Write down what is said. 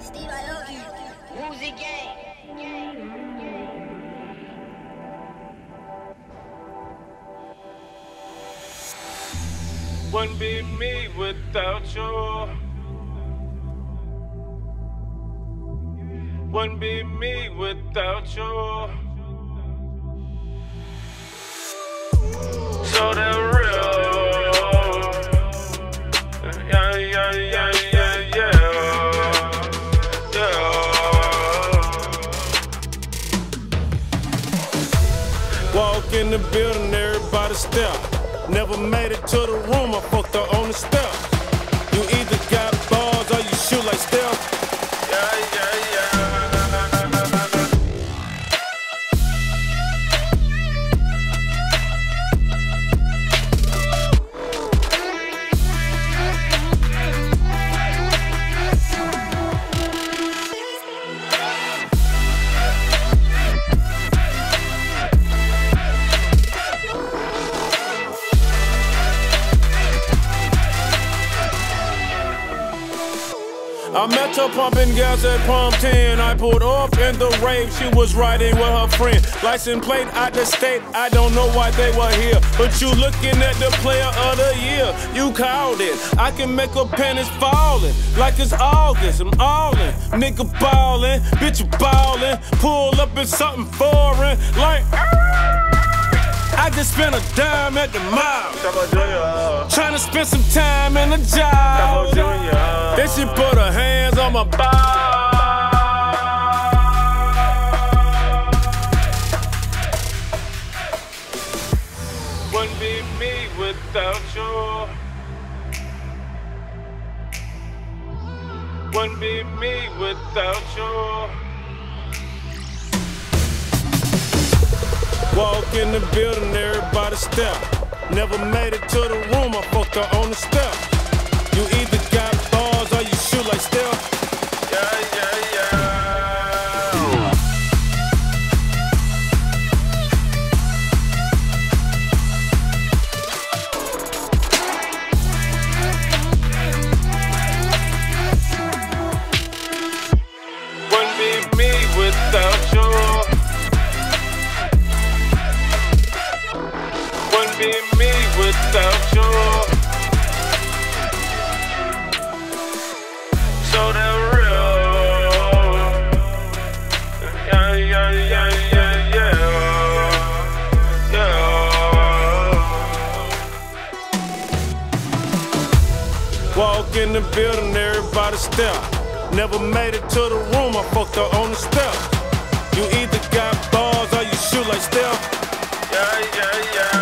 Steve, I love you. Woozy gang. Wouldn't be me without you. Wouldn't be me without you. So damn real. Yeah, yeah, yeah, yeah, yeah. Yeah. Walk in the building, everybody step. Never made it to the room, I fucked her on the steps. You either got balls or you shoot like Steph. Yeah, yeah, yeah. I met her pumping gas at Pump 10. I pulled up in the rave, she was riding with her friend. License plate out the state, I don't know why they were here. But you looking at the player of the year, you called it. I can make her panties fallin' like it's August. I'm all in, nigga ballin', bitch you ballin'. Pull up in something foreign, like I just spent a dime at the mall. Tryna spend some time in the job. Then she put her hands on my ball. Wouldn't be me without you. Wouldn't be me without you. Walk in the building, everybody step. Never made it to the room, I fucked her on the steps. You either got balls or you shoot like Steph. Yeah, yeah, yeah. Wouldn't be me without you. Wouldn't be me without you. So damn real. Yeah, yeah, yeah, yeah, yeah. Yeah. Walk in the building, everybody step. Never made it to the room, I fucked her on the steps. You either got balls or you shoot like Steph. Yeah, yeah, yeah.